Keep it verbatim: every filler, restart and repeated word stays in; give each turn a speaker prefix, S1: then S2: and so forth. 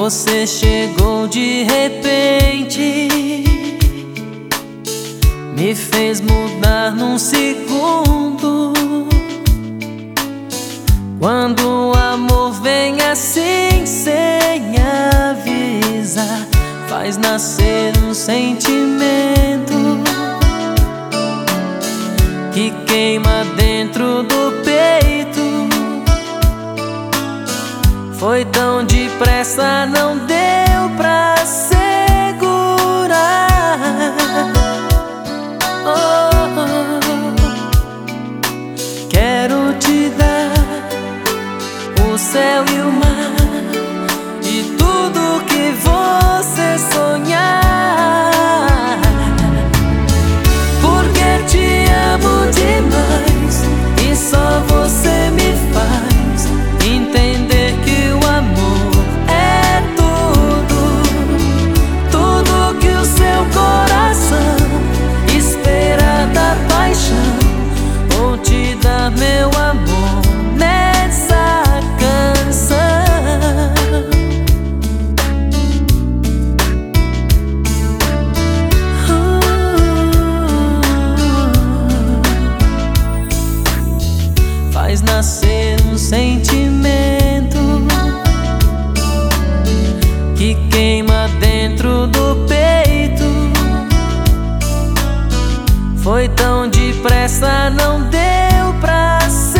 S1: Você chegou de repente, me fez mudar num segundo. Quando o amor vem assim sem avisar, faz nascer um sentimento que queima dentro do peito. Foi tão depressa, não deu pra segurar. Oh, quero te dar o céu e o mar e tudo que você sonhar, porque te amo demais e só você me faz entender que o amor é tudo, tudo que o seu coração espera da paixão. Vou te dar meu amor nessa canção. uh, Faz nascer um sentimento que queima dentro do peito. Foi tão depressa, não deu pra